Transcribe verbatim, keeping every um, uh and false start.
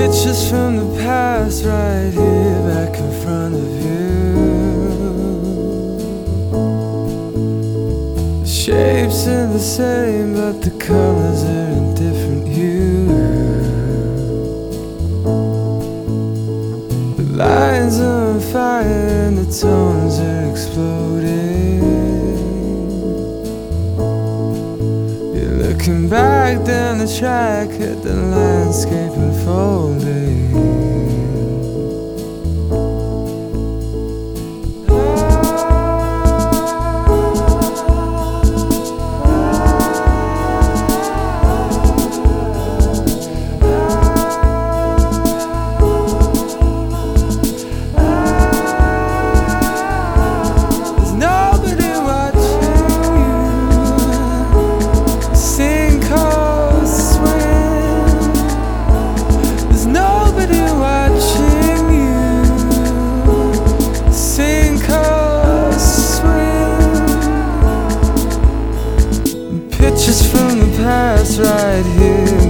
Pictures from the past right here back in front of you. The shapes are the same, but the colors are in different hues. The lines are on fire and the tones are exploding. You're looking back down the track at the landscape unfolding. Pictures from the past right here